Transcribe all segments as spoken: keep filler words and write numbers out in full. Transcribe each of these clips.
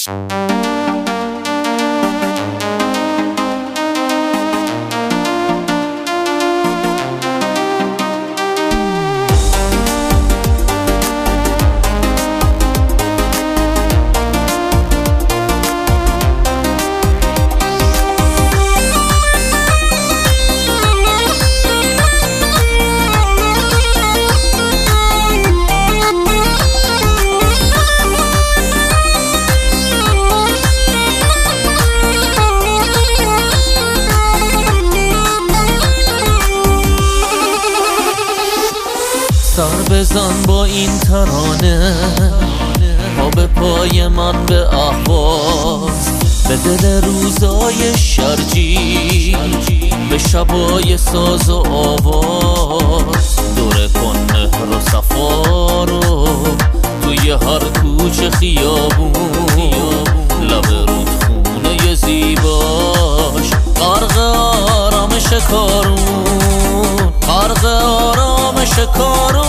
سر بزن با این ترانه، پا به پای من به اهواز، به دل روزای شرجی، به شبای ساز و آواز. دوره کن مهر و صفا رو توی هر کوچه خیابون، لب رودخونه زیباش غرق آرامش کارون، غرق آرامش کارون.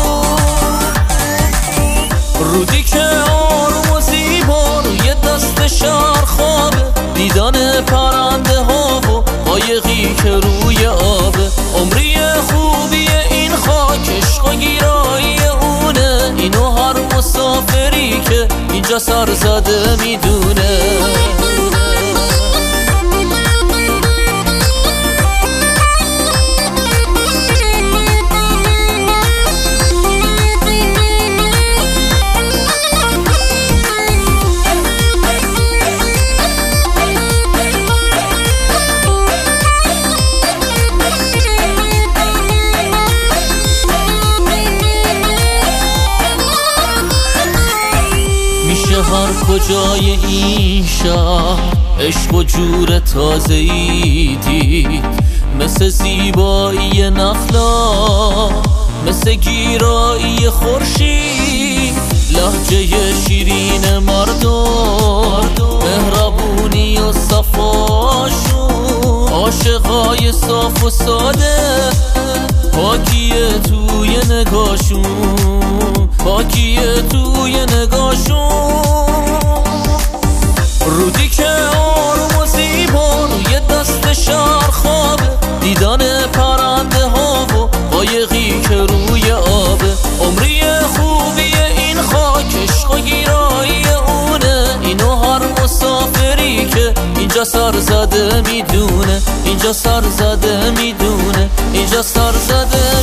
رودی که آروم و زیبا روی دست شهر خوابه، دیدن پرنده ها و قایقی که روی آبه. عمری خوبی این خاک، عشق و گیرایی اونه، اینو هر مسافری که اینجا سر زده میدونه. هر کجای این شهر عشق و جور تازه‌ای دید، مثل زیبایی نخلا، مثل گیرایی خورشید. لهجه شیرین مردم، مهربونی و صفاشون، عاشقای صاف و ساده، پاکیه توی نگاشون، پاکیه توی نگاشون. رودی که آروم و زیبا روی دست شهر خوابه، دیدن پرنده ها و قایقی که روی آبه. عمری خوبی این خاک، عشق و گیرایی اونه، اینو هر مسافری که اینجا سر زده میدونه، اینجا سر زده میدونه، اینجا سر زده